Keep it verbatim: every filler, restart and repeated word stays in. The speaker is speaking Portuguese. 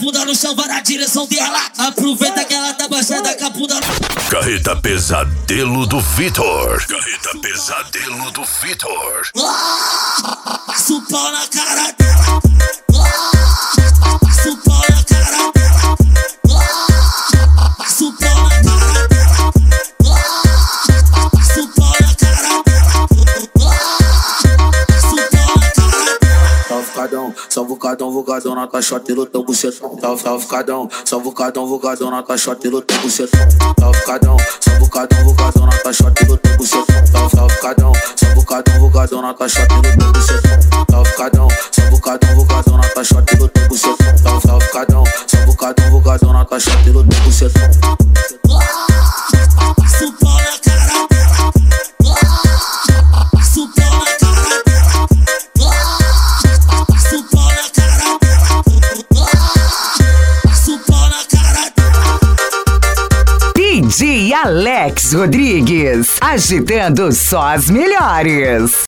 bunda no chão, vai na direção dela. Aproveita que ela tá baixada com a bunda no... Carreta Pesadelo do Vitor. Carreta Pesadelo do Vitor. Ah, passa o pau na cara dela. Ah, passa o pau na cara dela. Ah, passa o pau na cara dela. Ah, passa o pau na cara dela. Ah, passa o pau na cara dela. Tá ficadão, só vucadão, vucadão na caixota e lutão bucetão. Tá, tá ficadão, só vucadão, vucadão na caixota e lutão bucetão. Tá ficadão, só vucadão, vucadão na caixota e lutão bucetão. Tá, tá ficadão, só vucadão, vucadão na caixota e lutão bucetão. Tá ficadão, só vucadão, vucadão na caixota e lutão bucetão. Tá, tá ficadão, só vucadão, vucadão na caixota e lutão bucetão. Ah, passa o pau na cara dela. Ah, passa o pau na cara dela. Ah, passa o pau na cara dela. Ah, passa o pau na cara dela. D J Alex Rodrigues, agitando só as melhores.